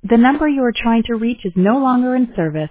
The number you are trying to reach is no longer in service.